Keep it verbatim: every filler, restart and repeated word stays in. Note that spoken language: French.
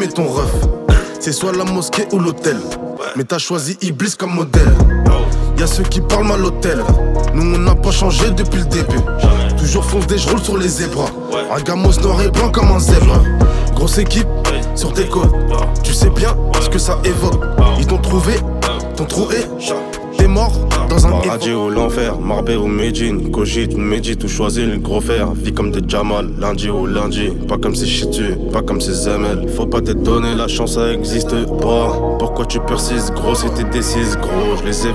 et ton ref. C'est soit la mosquée ou l'hôtel. Mais t'as choisi Iblis comme modèle. Y'a ceux qui parlent mal l'hôtel. Nous on n'a pas changé depuis le début. Toujours foncé, je roule sur les zébras. Un gamos noir et blanc comme un zèbre. Grosse équipe sur tes côtes. Tu sais bien ce que ça évoque. Ils t'ont trouvé, t'ont trouvé. T'es mort dans un paradis ou l'enfer, Marbé ou Médine, cogite ou médite ou choisis le gros fer. Vie comme des Jamal, lundi ou lundi. Pas comme ces chitus, pas comme ces M L. Faut pas te donner, la chance ça existe pas. Pourquoi tu persistes, gros si t'es décise, gros. Je les ai